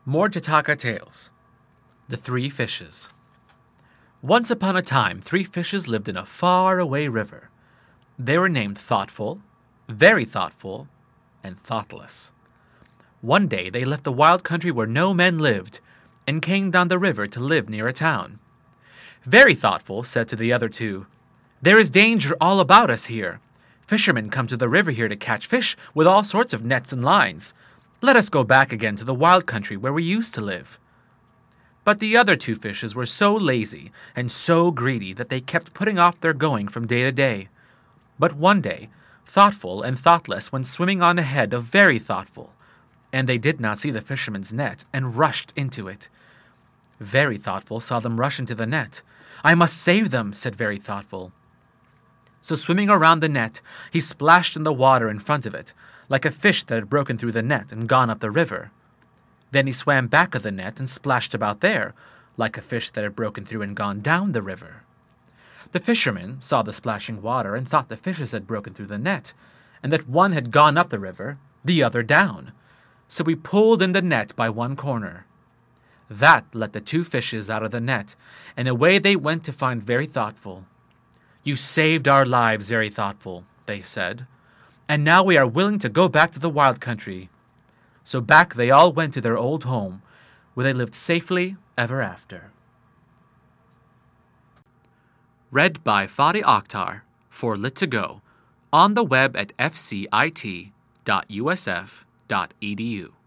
More Jataka Tales. The Three Fishes. Once upon a time, three fishes lived in a far-away river. They were named Thoughtful, Very Thoughtful, and Thoughtless. One day they left the wild country where no men lived and came down the river to live near a town. Very Thoughtful said to the other two, "There is danger all about us here. Fishermen come to the river here to catch fish with all sorts of nets and lines. Let us go back again to the wild country where we used to live." But the other two fishes were so lazy and so greedy that they kept putting off their going from day to day. But one day, Thoughtful and Thoughtless went swimming on ahead of Very Thoughtful, and they did not see the fisherman's net and rushed into it. Very Thoughtful saw them rush into the net. "I must save them," said Very Thoughtful. So swimming around the net, he splashed in the water in front of it, like a fish that had broken through the net and gone up the river. Then he swam back of the net and splashed about there, like a fish that had broken through and gone down the river. The fisherman saw the splashing water and thought the fishes had broken through the net, and that one had gone up the river, the other down. So he pulled in the net by one corner. That let the two fishes out of the net, and away they went to find Very Thoughtful. "You saved our lives, Very Thoughtful," they said, "and now we are willing to go back to the wild country." So back they all went to their old home, where they lived safely ever after. Read by Fadi Akhtar for Lit2Go, on the web at fcit.usf.edu.